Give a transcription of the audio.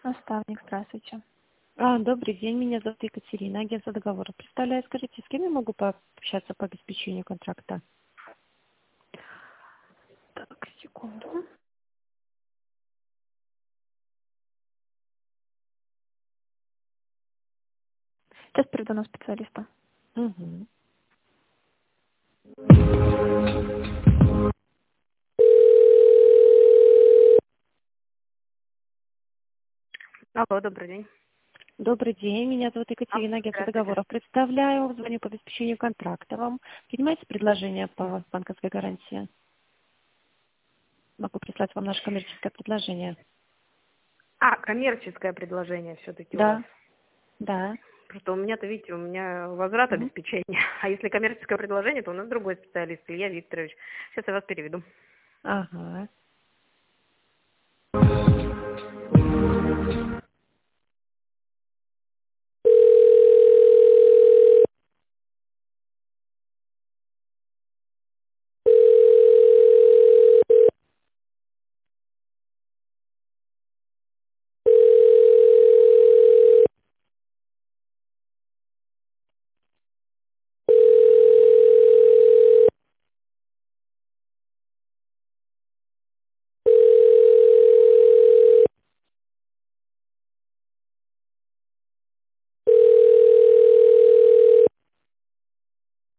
Наставник, здравствуйте. Добрый день, меня зовут Екатерина, агентство договора. Представляю, скажите, с кем я могу пообщаться по обеспечению контракта? Так, секунду. Сейчас перейду на специалиста. Угу. Алло, добрый день. Добрый день, меня зовут Екатерина, агентство Здравствуйте. договоров. Представляю, звоню по обеспечению контракта. Вам принимаете предложение по банковской гарантии? Могу прислать вам наше коммерческое предложение. Коммерческое предложение все-таки у вас. Да, да. Просто у меня-то, видите, у меня возврат Мгм. обеспечения. А если коммерческое предложение, то у нас другой специалист, Илья Викторович. Сейчас я вас переведу. Ага.